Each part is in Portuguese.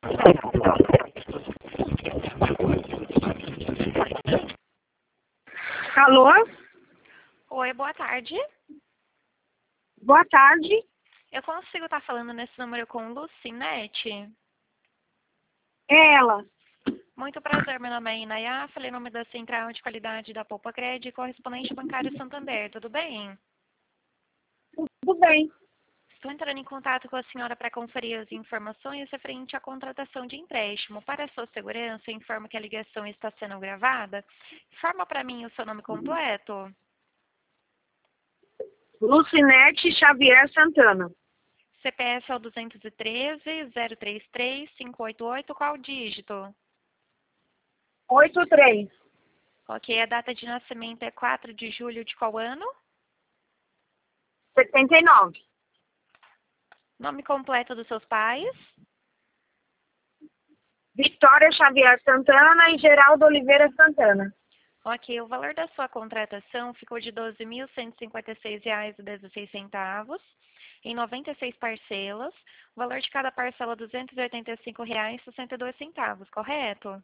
Alô? Oi, boa tarde. Boa tarde. Eu consigo estar falando nesse número com Lucinete? É ela. Muito prazer, meu nome é Inaya, falei em nome da Central de Qualidade da Poupa Cred, correspondente bancário Santander, tudo bem? Tudo bem. Estou entrando em contato com a senhora para conferir as informações referente à contratação de empréstimo. Para a sua segurança, informo que a ligação está sendo gravada. Informa para mim o seu nome completo. Lucinete Xavier Santana. CPF é o 213-033-588, qual o dígito? 83. Ok, a data de nascimento é 4 de julho de qual ano? 79. Nome completo dos seus pais? Vitória Xavier Santana e Geraldo Oliveira Santana. Ok, o valor da sua contratação ficou de R$ 12.156,16 em 96 parcelas. O valor de cada parcela R$ 285,62, correto?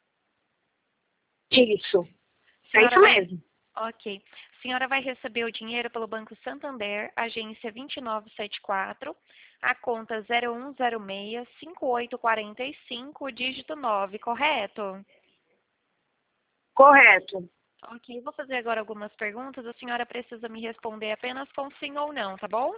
Isso. É Senhora isso mesmo. Ok. A senhora vai receber o dinheiro pelo Banco Santander, agência 2974, a conta 0106-5845, dígito 9, correto? Correto. Ok, vou fazer agora algumas perguntas. A senhora precisa me responder apenas com sim ou não, tá bom?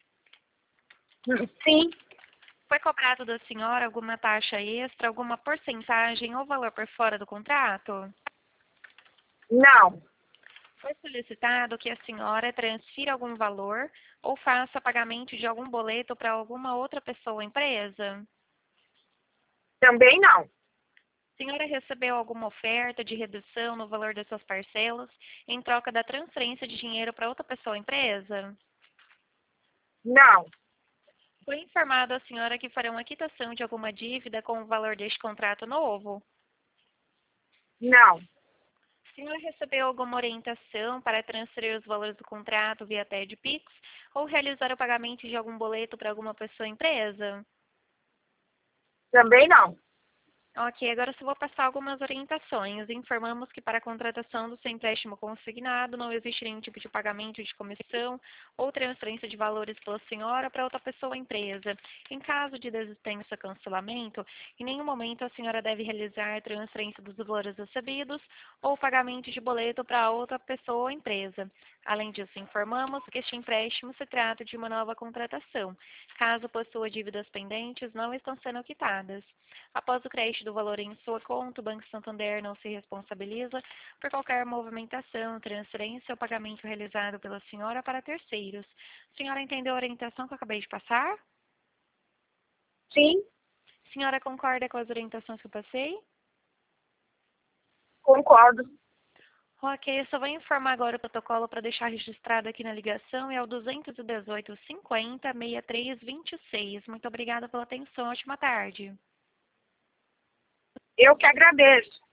Sim. Foi cobrado da senhora alguma taxa extra, alguma porcentagem ou valor por fora do contrato? Não. Foi solicitado que a senhora transfira algum valor ou faça pagamento de algum boleto para alguma outra pessoa ou empresa? Também não. A senhora recebeu alguma oferta de redução no valor das suas parcelas em troca da transferência de dinheiro para outra pessoa ou empresa? Não. Foi informado à senhora que farão a quitação de alguma dívida com o valor deste contrato novo? Não. A senhora recebeu alguma orientação para transferir os valores do contrato via TED Pix ou realizar o pagamento de algum boleto para alguma pessoa ou empresa? Também não. Ok, agora só vou passar algumas orientações. Informamos que para a contratação do seu empréstimo consignado não existe nenhum tipo de pagamento de comissão ou transferência de valores pela senhora para outra pessoa ou empresa. Em caso de desistência ou cancelamento, em nenhum momento a senhora deve realizar transferência dos valores recebidos ou pagamento de boleto para outra pessoa ou empresa. Além disso, informamos que este empréstimo se trata de uma nova contratação. Caso possua dívidas pendentes, não estão sendo quitadas. Após o crédito do valor em sua conta, o Banco Santander não se responsabiliza por qualquer movimentação, transferência ou pagamento realizado pela senhora para terceiros. A senhora entendeu a orientação que eu acabei de passar? Sim. A senhora concorda com as orientações que eu passei? Concordo. Ok, eu só vou informar agora o protocolo para deixar registrado aqui na ligação. É o 218-50-6326. Muito obrigada pela atenção. Ótima tarde. Eu que agradeço.